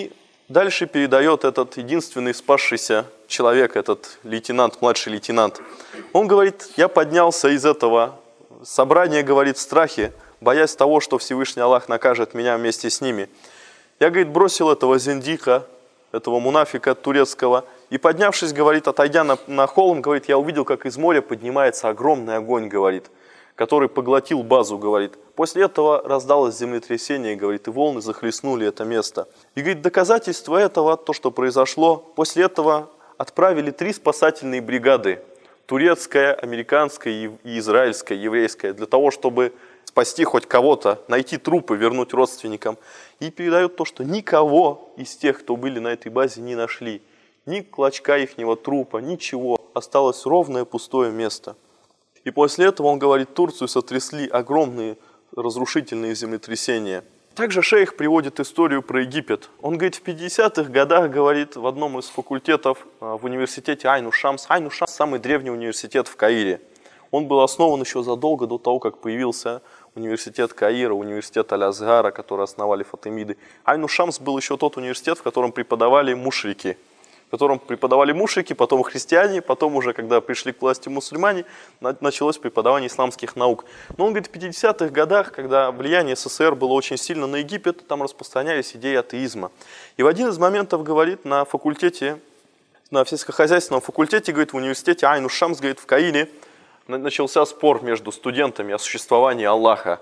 дальше передает этот единственный спасшийся человек, этот лейтенант, младший лейтенант. Он говорит, я поднялся из этого собрания, говорит, в страхе, боясь того, что Всевышний Аллах накажет меня вместе с ними. Я, говорит, бросил этого зиндика, этого мунафика турецкого, и поднявшись, говорит, отойдя на, на холм, говорит, я увидел, как из моря поднимается огромный огонь, говорит, который поглотил базу, говорит. После этого раздалось землетрясение, говорит, и волны захлестнули это место. И, говорит, доказательство этого, то, что произошло, после этого отправили три спасательные бригады, турецкая, американская и израильская, еврейская, для того, чтобы спасти хоть кого-то, найти трупы, вернуть родственникам. И передают то, что никого из тех, кто были на этой базе, не нашли. Ни клочка ихнего трупа, ничего. Осталось ровное пустое место. И после этого, он говорит, Турцию сотрясли огромные разрушительные землетрясения. Также шейх приводит историю про Египет. Он говорит, в пятидесятых годах, говорит, в одном из факультетов в университете Айну-Шамс. Айну-Шамс – самый древний университет в Каире. Он был основан еще задолго до того, как появился университет Каира, университет Аль-Азгара, который основали фатимиды. Айну-Шамс был еще тот университет, в котором преподавали мушрики. В котором преподавали мушрики, потом христиане, потом уже, когда пришли к власти мусульмане, началось преподавание исламских наук. Но он говорит, в пятидесятых годах, когда влияние СССР было очень сильно на Египет, там распространялись идеи атеизма. И в один из моментов, говорит, на факультете, на сельскохозяйственном факультете, говорит, в университете Айну-Шамс, говорит, в Каире, начался спор между студентами о существовании Аллаха.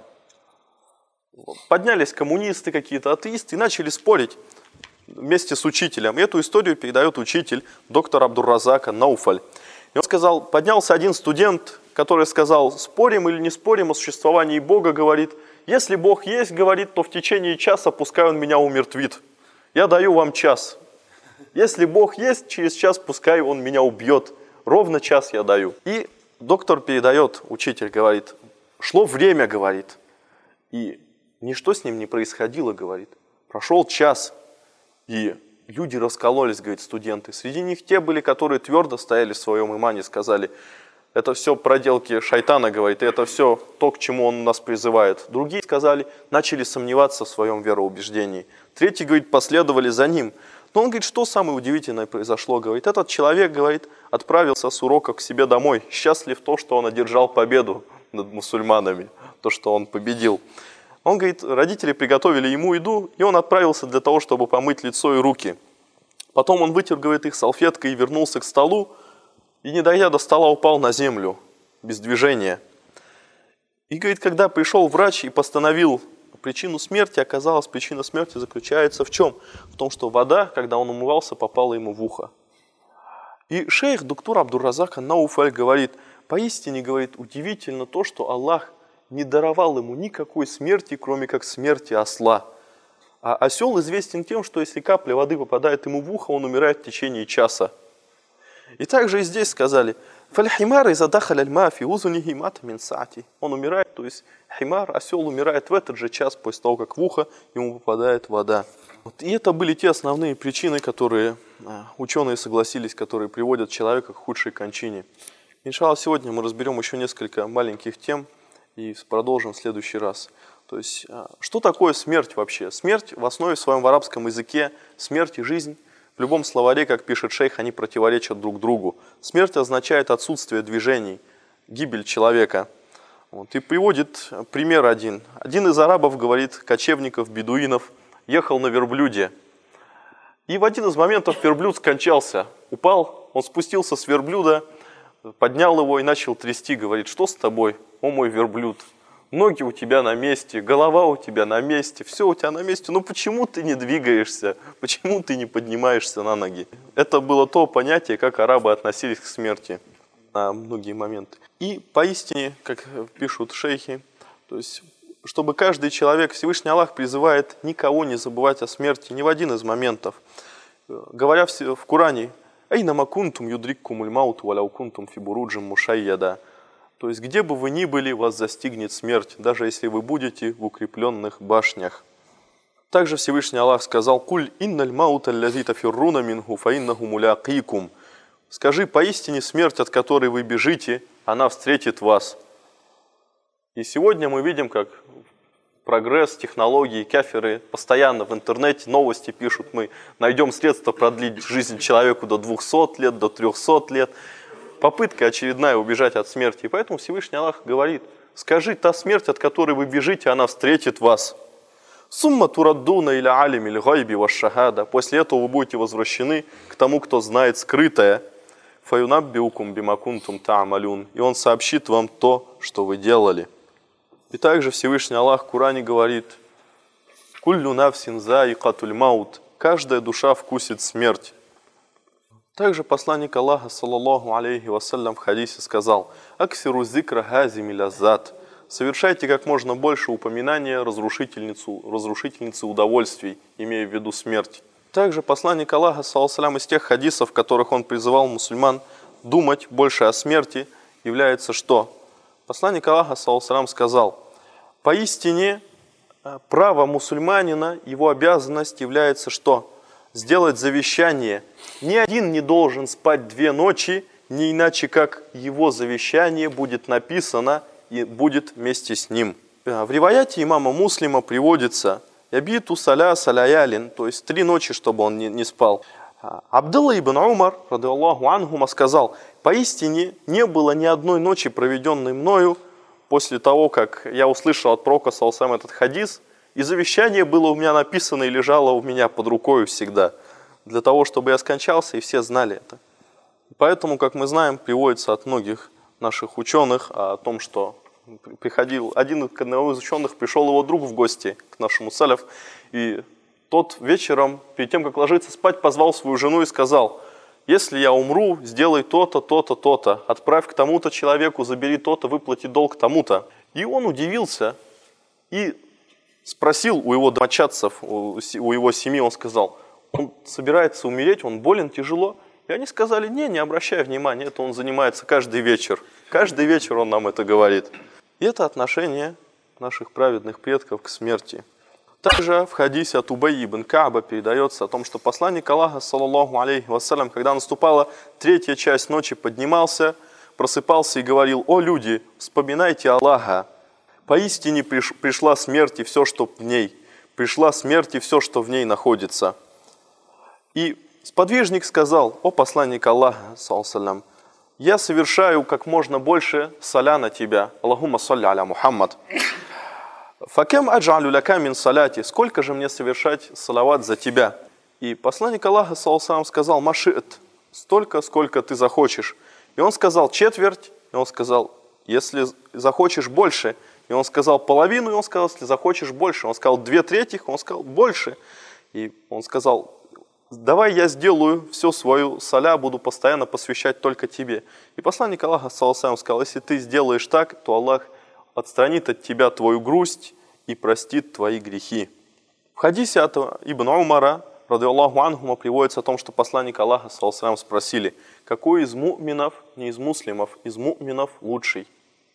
Поднялись коммунисты какие-то, атеисты, и начали спорить вместе с учителем. Эту историю передает учитель, доктор Абдур-Разак ан-Науфаль. И он сказал, поднялся один студент, который сказал, спорим или не спорим о существовании Бога, говорит, если Бог есть, говорит, то в течение часа пускай он меня умертвит. Я даю вам час. Если Бог есть, через час пускай он меня убьет. Ровно час я даю. И доктор передает, учитель говорит, шло время, говорит, и ничто с ним не происходило, говорит. Прошел час. И люди раскололись, говорит, студенты. Среди них те были, которые твердо стояли в своем имане, сказали, это все проделки шайтана, говорит, и это все то, к чему он нас призывает. Другие сказали, начали сомневаться в своем вероубеждении. Третьи, говорит, последовали за ним. Но он говорит, что самое удивительное произошло, говорит, этот человек, говорит, отправился с урока к себе домой, счастлив то, что он одержал победу над мусульманами, то, что он победил. Он говорит, родители приготовили ему еду, и он отправился для того, чтобы помыть лицо и руки. Потом он вытер, говорит, их салфеткой и вернулся к столу, и, не дойдя до стола, упал на землю, без движения. И, говорит, когда пришел врач и постановил причину смерти, оказалось, причина смерти заключается в чем? В том, что вода, когда он умывался, попала ему в ухо. И шейх доктор Абдур-Разак ан-Науфаль говорит, поистине, говорит, удивительно то, что Аллах не даровал ему никакой смерти, кроме как смерти осла. А осел известен тем, что если капля воды попадает ему в ухо, он умирает в течение часа. И также и здесь сказали, «Фаль-химар иза дахаль аль-ма фи узунихи мат мин саати». Он умирает, то есть химар, осел умирает в этот же час, после того, как в ухо ему попадает вода. Вот. И это были те основные причины, которые ученые согласились, которые приводят человека к худшей кончине. Иншаллах, сегодня мы разберем еще несколько маленьких тем, и продолжим в следующий раз. То есть, что такое смерть вообще? Смерть в основе своем в арабском языке, смерть и жизнь, в любом словаре, как пишет шейх, они противоречат друг другу. Смерть означает отсутствие движений, гибель человека. Вот. И приводит пример один. Один из арабов, говорит, кочевников, бедуинов, ехал на верблюде. И в один из моментов верблюд скончался, упал, он спустился с верблюда, поднял его и начал трясти, говорит, что с тобой, о мой верблюд? Ноги у тебя на месте, голова у тебя на месте, все у тебя на месте, но почему ты не двигаешься, почему ты не поднимаешься на ноги? Это было то понятие, как арабы относились к смерти на многие моменты. И поистине, как пишут шейхи, то есть, чтобы каждый человек, Всевышний Аллах призывает никого не забывать о смерти ни в один из моментов. Говоря в Коране, «Айнама кунтум юдриккумуль мауту валяу кунтум фи буруджим мушайяда». То есть, где бы вы ни были, вас застигнет смерть, даже если вы будете в укрепленных башнях. Также Всевышний Аллах сказал, «Куль инналь маута аллази тафирруна минху фаиннаху муляқикум». Скажи, поистине смерть, от которой вы бежите, она встретит вас. И сегодня мы видим, как прогресс, технологии, кафиры постоянно в интернете новости пишут, мы найдем средства продлить жизнь человеку до двухсот лет, до трёхсот лет. Попытка очередная убежать от смерти. И поэтому Всевышний Аллах говорит: скажи, та смерть, от которой вы бежите, она встретит вас. Сумма тураддуна иля алими ль-гайби ва-шахада. После этого вы будете возвращены к тому, кто знает скрытое. Фаюнаббиукум бима кунтум та'малюн. И он сообщит вам то, что вы делали. И также Всевышний Аллах в Коране говорит: «Куллю нафсин заикатуль маут». Каждая душа вкусит смерть. Также посланник Аллаха, саллаллаху алейхи вассалям, в хадисе сказал: «Аксиру зикра газими ляззат». Совершайте как можно больше упоминания разрушительницу, разрушительницы удовольствий, имея в виду смерть. Также посланник Аллаха, саллаллаху алейхи вассалям, из тех хадисов, в которых он призывал мусульман думать больше о смерти, является что? Посланник Аллаха, саллаллаху алейхи вассалям, сказал: поистине право мусульманина, его обязанность является что? Сделать завещание. Ни один не должен спать две ночи, не иначе как его завещание будет написано и будет вместе с ним. В риваяте имама Муслима приводится: «Ябиту саля салаялин», то есть три ночи, чтобы он не, не спал. Абдулла ибн Умар, радиаллаху анхума, сказал: поистине не было ни одной ночи, проведенной мною, после того, как я услышал от пророка саллаллаху алейхи ва саллям этот хадис, и завещание было у меня написано и лежало у меня под рукой всегда, для того, чтобы я скончался, и все знали это. Поэтому, как мы знаем, приводится от многих наших ученых о том, что приходил один из ученых, пришел его друг в гости к нашему саляф, и тот вечером, перед тем, как ложиться спать, позвал свою жену и сказал: если я умру, сделай то-то, то-то, то-то, отправь к тому-то человеку, забери то-то, выплати долг тому-то. И он удивился и спросил у его домочадцев, у его семьи, он сказал: он собирается умереть, он болен тяжело. И они сказали: не, не обращай внимания, это он занимается каждый вечер. Каждый вечер он нам это говорит. И это отношение наших праведных предков к смерти. Также в хадисе от Убайи ибн Кааба передается о том, что посланник Аллаха, саллаллаху алейхи вассалям, когда наступала третья часть ночи, поднимался, просыпался и говорил: «О люди, вспоминайте Аллаха! Поистине приш, пришла смерть и все, что в ней. Пришла смерть и все, что в ней находится». И сподвижник сказал: «О посланник Аллаха, саллаллаху алейхи, я совершаю как можно больше саля на тебя. Аллахумма салли аля Мухаммад. Факем аджалю ляка мин саляти. Сколько же мне совершать салават за тебя?» И посланник Аллаха, саллаллаху алейхи, сказал: «Маши'ат». Столько, сколько ты захочешь. И он сказал: четверть. И он сказал: если захочешь больше. И он сказал: половину. И он сказал: если захочешь больше. Он сказал: две трети. Он сказал: больше. И он сказал: давай я сделаю всю свою саля, буду постоянно посвящать только тебе. И посланник Аллаха, саллаллаху алейхи, сказал: если ты сделаешь так, то Аллах отстранит от тебя твою грусть и простит твои грехи. В хадисе от Ибн Умара, радиаллаху анхума, приводится о том, что посланник Аллаха, саллаллаху алейхи, спросили: какой из му'минов, не из муслимов, из му'минов лучший?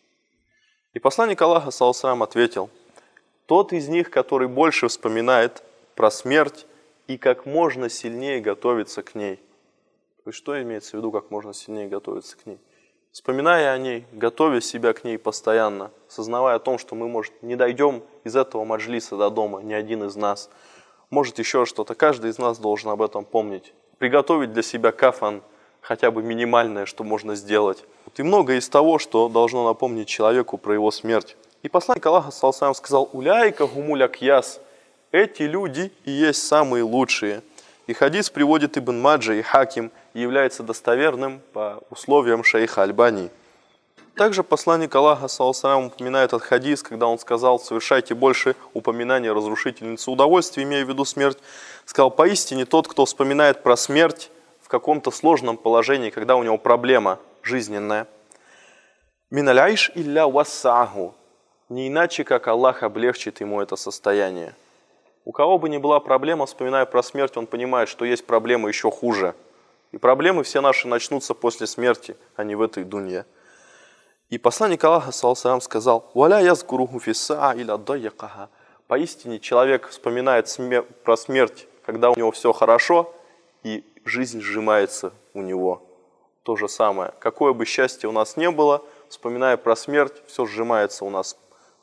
И посланник Аллаха, саллаллаху алейхи, ответил: тот из них, который больше вспоминает про смерть и как можно сильнее готовится к ней. То есть что имеется в виду, как можно сильнее готовиться к ней? Вспоминая о ней, готовя себя к ней постоянно, сознавая о том, что мы, может, не дойдем из этого маджлиса до дома, ни один из нас, может еще что-то, каждый из нас должен об этом помнить. Приготовить для себя кафан, хотя бы минимальное, что можно сделать. И многое из того, что должно напомнить человеку про его смерть. И посланник Аллаха, саллаллаху алейхи, сказал: «Уляйка гумуля кьяс». Эти люди и есть самые лучшие. И хадис приводит Ибн Маджа и Хаким и является достоверным по условиям шейха Альбани. Также посланник Аллаха, саллаллаху алейхи, упоминает этот хадис, когда он сказал: совершайте больше упоминания разрушительницы удовольствия, имея в виду смерть. Сказал: поистине тот, кто вспоминает про смерть в каком-то сложном положении, когда у него проблема жизненная, миналяйш илля вассаху, не иначе, как Аллах облегчит ему это состояние. У кого бы ни была проблема, вспоминая про смерть, он понимает, что есть проблемы еще хуже. И проблемы все наши начнутся после смерти, а не в этой дунье. И посланник Аллаха, саллаллаху алейхи, сказал: «Валя язкуруху фисса иля дайякаха». Поистине человек вспоминает смер- про смерть, когда у него все хорошо, и жизнь сжимается у него. То же самое. Какое бы счастье у нас не было, вспоминая про смерть, все сжимается у нас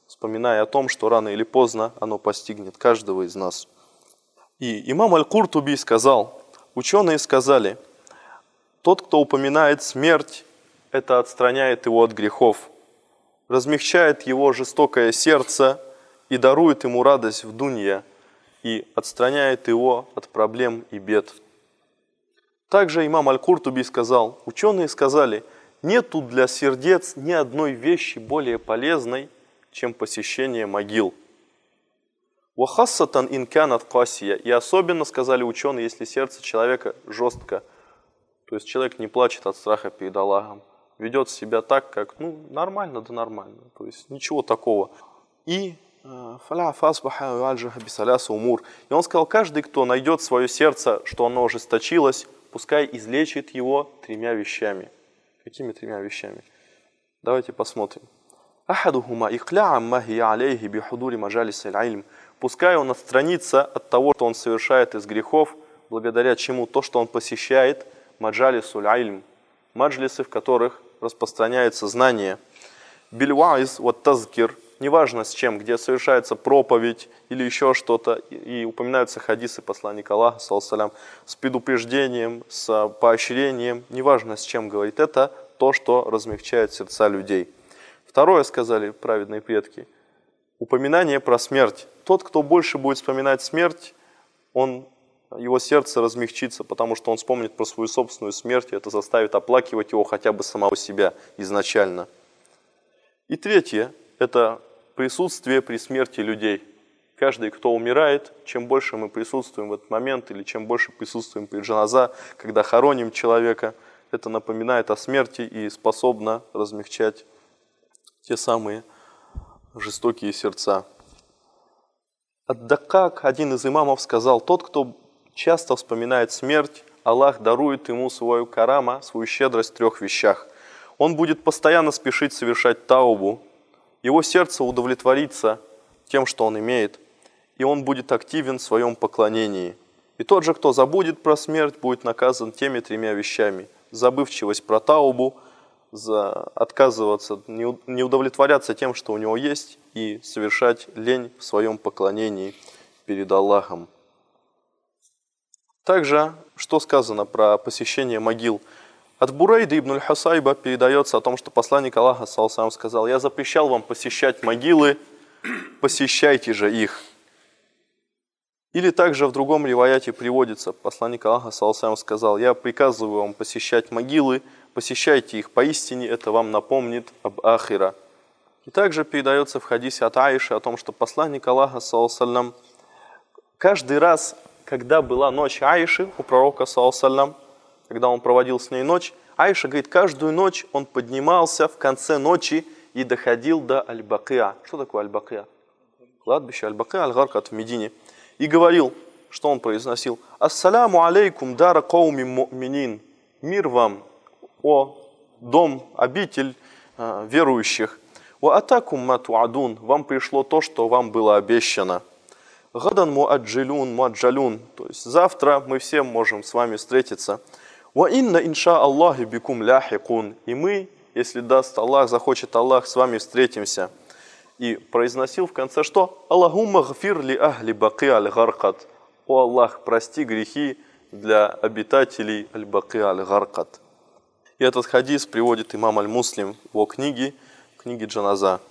вспоминая о том, что рано или поздно оно постигнет каждого из нас. И имам Аль-Куртуби сказал, ученые сказали, тот, кто упоминает смерть, это отстраняет его от грехов, размягчает его жестокое сердце и дарует ему радость в дунья, и отстраняет его от проблем и бед. Также имам Аль-Куртуби сказал, ученые сказали, нету для сердец ни одной вещи более полезной, чем посещение могил. «Вахассатан инканат касия». И особенно, сказали ученые, если сердце человека жестко, то есть человек не плачет от страха перед Аллахом, ведет себя так, как, ну, нормально, да нормально, то есть ничего такого. И, и он сказал, каждый, кто найдет свое сердце, что оно ожесточилось, пускай излечит его тремя вещами. Какими тремя вещами? Давайте посмотрим. Пускай он отстранится от того, что он совершает из грехов, благодаря чему то, что он посещает, маджалисуль айльм, маджлисы, в которых распространяется знание. Бильвайз вот тазкир, неважно с чем, где совершается проповедь или еще что-то, и упоминаются хадисы посланника Аллаха, саллаллаху, с предупреждением, с поощрением, неважно с чем говорит, это то, что размягчает сердца людей. Второе, сказали праведные предки, упоминание про смерть. Тот, кто больше будет вспоминать смерть, он, его сердце размягчится, потому что он вспомнит про свою собственную смерть, и это заставит оплакивать его хотя бы самого себя изначально. И третье, это присутствие при смерти людей. Каждый, кто умирает, чем больше мы присутствуем в этот момент, или чем больше присутствуем при джаназа, когда хороним человека, это напоминает о смерти и способно размягчать те самые жестокие сердца. Ад-Даккак, один из имамов, сказал, тот, кто часто вспоминает смерть, Аллах дарует ему свою карама, свою щедрость в трех вещах. Он будет постоянно спешить совершать таубу, его сердце удовлетворится тем, что он имеет, и он будет активен в своем поклонении. И тот же, кто забудет про смерть, будет наказан теми тремя вещами. Забывчивость про таубу, за отказываться, не удовлетворяться тем, что у него есть, и совершать лень в своем поклонении перед Аллахом. Также, что сказано про посещение могил? От Бурейда ибн аль-Хасайба передается о том, что посланник Аллаха саллаллаху сказал, «Я запрещал вам посещать могилы, посещайте же их». Или также в другом риваяте приводится, посланник Аллаха саллаллаху сказал, «Я приказываю вам посещать могилы, посещайте их, поистине это вам напомнит об ахира». И также передается в хадисе от Аиши о том, что посланник Аллаха саллаллаху каждый раз, когда была ночь Аиши у пророка саллаллаху, когда он проводил с ней ночь, Аиша говорит, каждую ночь он поднимался в конце ночи и доходил до Аль-Бакия. Что такое Аль-Бакия? Кладбище Аль-Бакия, Аль-Гаркат в Медине. И говорил, что он произносил, «Ассаляму алейкум дара кауми му'минин». Мир вам, о дом, обитель э, верующих. «Ва атакум ма туадун». Вам пришло то, что вам было обещано. «Гадан муаджалюн муаджалюн». То есть завтра мы все можем с вами встретиться. «Ва инна инша Аллахи бикум ляхикун». И мы, если даст Аллах, захочет Аллах, с вами встретимся. И произносил в конце что? «Аллахумма гфир ли ахли баки аль-гаркат». О Аллах, прости грехи для обитателей аль-баки аль-гаркат. И этот хадис приводит имам Аль-Муслим в его книге, книге Джаназа.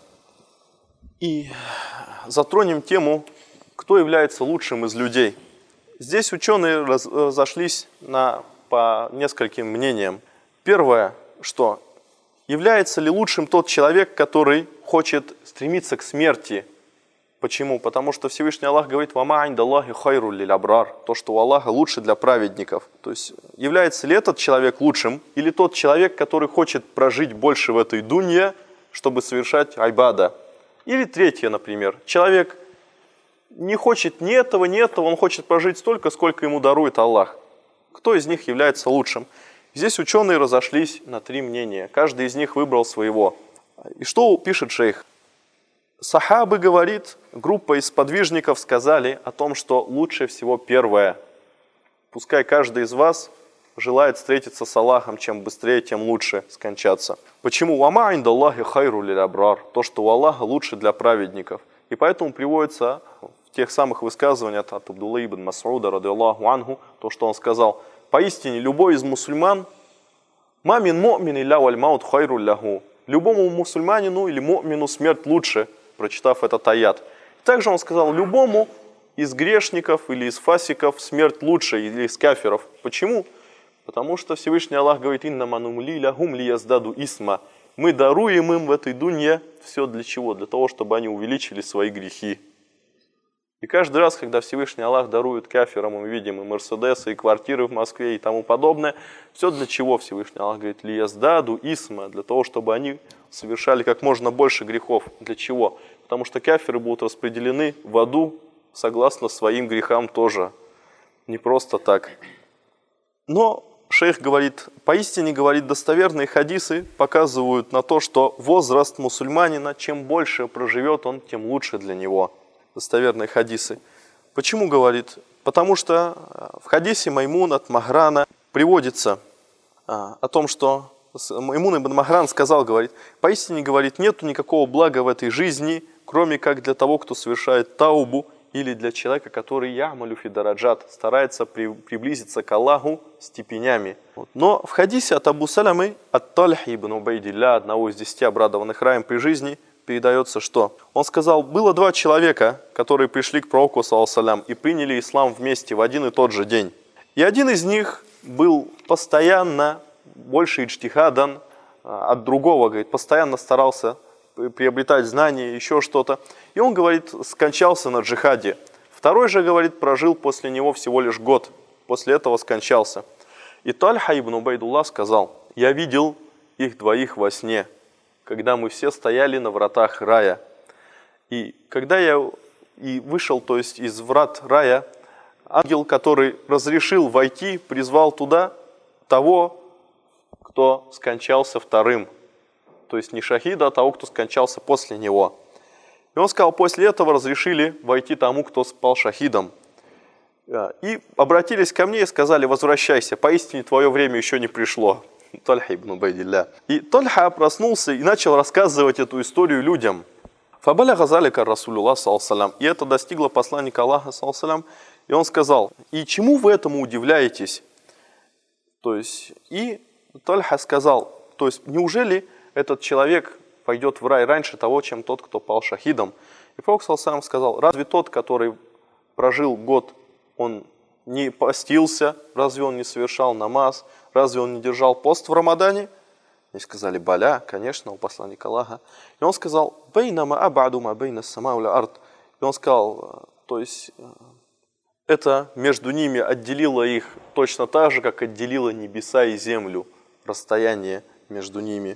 И затронем тему, кто является лучшим из людей. Здесь ученые разошлись на, по нескольким мнениям. Первое, что является ли лучшим тот человек, который хочет стремиться к смерти. Почему? Потому что Всевышний Аллах говорит, «Вама индаллахи хайру лиль абрар», то, что у Аллаха лучше для праведников. То есть, является ли этот человек лучшим, или тот человек, который хочет прожить больше в этой дунье, чтобы совершать айбада. Или третье, например, человек не хочет ни этого, ни этого, он хочет прожить столько, сколько ему дарует Аллах. Кто из них является лучшим? Здесь ученые разошлись на три мнения. Каждый из них выбрал своего. И что пишет шейх? Сахабы, говорит, группа из сподвижников сказали о том, что лучше всего первое. Пускай каждый из вас желает встретиться с Аллахом, чем быстрее, тем лучше скончаться. Почему? «Вама индаллахи хайру лиль абрар», то, что у Аллаха лучше для праведников. И поэтому приводится в тех самых высказываниях от Абдулла ибн Мас'уда, радиаллаху анху, то, что он сказал: «Поистине, любой из мусульман, ма мин му'мин илля валь маут хайру ляху». Любому мусульманину или му'мину смерть лучше, прочитав этот аят. Также он сказал: любому из грешников или из фасиков смерть лучше, или из кафиров. Почему? Потому что Всевышний Аллах говорит: «Иннама нумли лягум лияздаду исма». Мы даруем им в этой дунье все для чего? Для того, чтобы они увеличили свои грехи. И каждый раз, когда Всевышний Аллах дарует кафирам, мы видим и Мерседесы, и квартиры в Москве, и тому подобное, все для чего Всевышний Аллах говорит: «Лияздаду исма», для того, чтобы они совершали как можно больше грехов. Для чего? Потому что кафиры будут распределены в аду согласно своим грехам тоже. Не просто так. Но шейх говорит, поистине, говорит, достоверные хадисы показывают на то, что возраст мусульманина, чем больше проживет он, тем лучше для него. Достоверные хадисы. Почему, говорит? Потому что в хадисе Маймун от Махрана приводится о том, что Маймун ибн Махран сказал, говорит, поистине, говорит, нету никакого блага в этой жизни, кроме как для того, кто совершает таубу, или для человека, который ямалю фидараджат, старается при, приблизиться к Аллаху степенями. Вот. Но в хадисе от Абу Салямы, от Тальхи ибн Убайдилля, одного из десяти обрадованных раем при жизни, передается, что он сказал: было два человека, которые пришли к пророку, саллаллаху, и приняли ислам вместе в один и тот же день. И один из них был постоянно больше иджтихадан от другого, говорит, постоянно старался приобретать знания, еще что-то. И он, говорит, скончался на джихаде. Второй же, говорит, прожил после него всего лишь год. После этого скончался. И Тальха ибн Убайдуллах сказал: я видел их двоих во сне, когда мы все стояли на вратах рая. И когда я и вышел, то есть из врат рая, ангел, который разрешил войти, призвал туда того, кто скончался вторым. То есть не шахида, а того, кто скончался после него. И он сказал, после этого разрешили войти тому, кто спал шахидом. И обратились ко мне и сказали: возвращайся, поистине твое время еще не пришло. Тальха ибн Убайдилля. И Тальха проснулся и начал рассказывать эту историю людям. Фабаля газалика Расулюллах саллаллаху. И это достигло посланника Аллаха саллаллаху. И он сказал: и чему вы этому удивляетесь? То есть, и Тальха сказал, то есть, неужели этот человек пойдет в рай раньше того, чем тот, кто пал шахидом? И пророк саллаллаху сказал: разве тот, который прожил год, он не постился, разве он не совершал намаз, разве он не держал пост в Рамадане? Они сказали: баля, конечно, у посланника Аллаха. И он сказал: бейнама абаду ма бейна сама уля ард. И он сказал, то есть, это между ними отделило их точно так же, как отделило небеса и землю, расстояние между ними.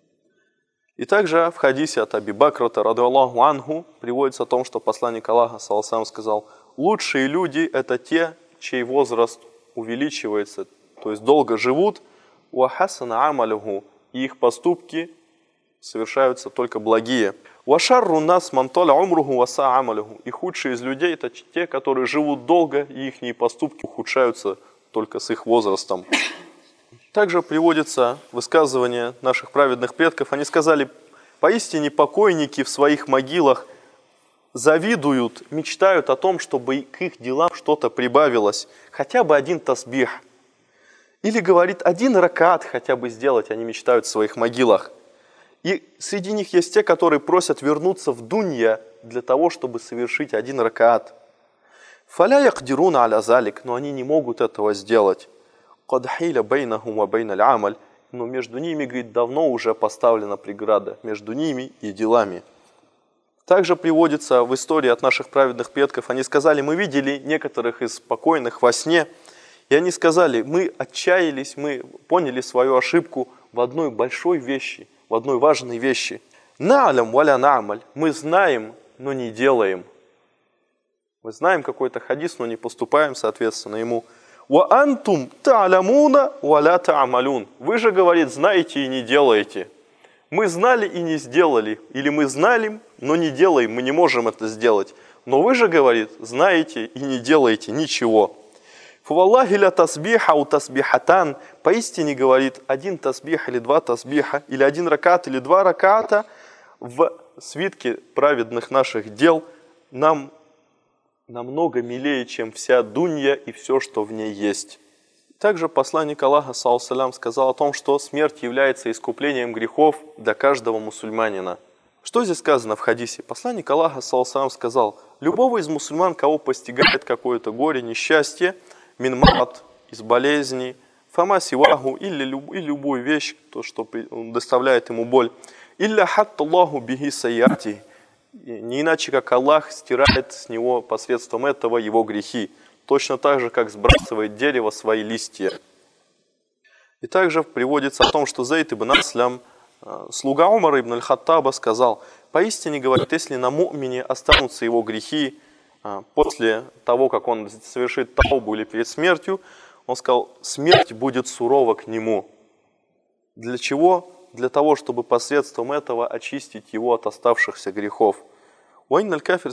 И также в хадисе от Аби Бакрата, радиаллаху анху, приводится о том, что посланник Аллаха, саллаллаху, сказал: лучшие люди — это те, чей возраст увеличивается, то есть долго живут, уахасана амалюху, и их поступки совершаются только благие. Уашарру нас манталя умруху васа амалюху, и худшие из людей — это те, которые живут долго, и их поступки ухудшаются только с их возрастом. Также приводится высказывание наших праведных предков. Они сказали: поистине покойники в своих могилах завидуют, мечтают о том, чтобы к их делам что-то прибавилось, хотя бы один тасбих. Или, говорит, один ракат хотя бы сделать, они мечтают в своих могилах. И среди них есть те, которые просят вернуться в дунья для того, чтобы совершить один ракат. Фаля якдируна аля залик, но они не могут этого сделать. Но между ними, говорит, давно уже поставлена преграда, между ними и делами. Также приводится в истории от наших праведных предков, они сказали: мы видели некоторых из покойных во сне, и они сказали: мы отчаялись, мы поняли свою ошибку в одной большой вещи, в одной важной вещи. На'алям валя на'амаль, мы знаем, но не делаем. Мы знаем какой-то хадис, но не поступаем соответственно ему. Ва антум та'алямуна валя та'амалюн. Вы же, говорит, знаете и не делаете. Мы знали и не сделали. Или мы знали, но не делаем, мы не можем это сделать. Но вы же, говорит, знаете и не делаете ничего. Фаваллахи ля тасбиха у тасбихатан. Поистине, говорит, один тасбих или два тасбиха, или один ракат или два раката в свитке праведных наших дел нам намного милее, чем вся дунья и все, что в ней есть. Также посланник Аллаха, саллаллаху сказал о том, что смерть является искуплением грехов для каждого мусульманина. Что здесь сказано в хадисе? Посланник Аллаха, саллаллаху сказал: любого из мусульман, кого постигает какое-то горе, несчастье, минмат, из болезней, фама сиваху, или, люб, или любую вещь, то, что доставляет ему боль, илля хатталлаху бихи саяти, не иначе, как Аллах стирает с него посредством этого его грехи, точно так же, как сбрасывает дерево свои листья. И также приводится о том, что Зейд ибн Аслям, слуга Умара ибн аль-Хаттаба, сказал: поистине, говорит, если на му'мине останутся его грехи после того, как он совершит таубу или перед смертью, он сказал, смерть будет сурова к нему. Для чего? Для того, чтобы посредством этого очистить его от оставшихся грехов. Поистине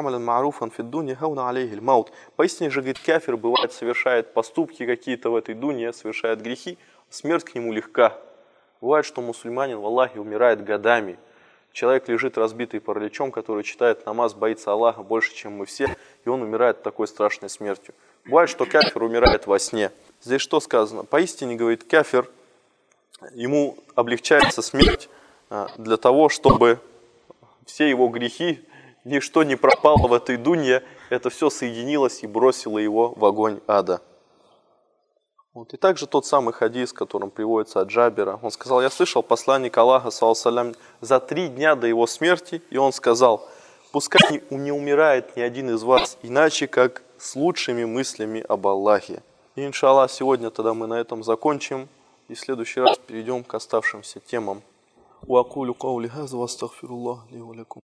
же, говорит, кафир бывает совершает поступки какие-то в этой дуне, совершает грехи, смерть к нему легка. Бывает, что мусульманин в Аллахе умирает годами. Человек лежит разбитый параличом, который читает намаз, боится Аллаха больше, чем мы все, и он умирает такой страшной смертью. Бывает, что кафир умирает во сне. Здесь что сказано? Поистине, говорит, кафир, ему облегчается смерть для того, чтобы все его грехи, ничто не пропало в этой дунье, это все соединилось и бросило его в огонь ада. Вот. И также тот самый хадис, в котором приводится от Джабира, он сказал: я слышал посланника Аллаха, саллаллаху, за три дня до его смерти, и он сказал: пускай не умирает ни один из вас, иначе как с лучшими мыслями об Аллахе. И иншаллах, сегодня тогда мы на этом закончим, и в следующий раз перейдем к оставшимся темам.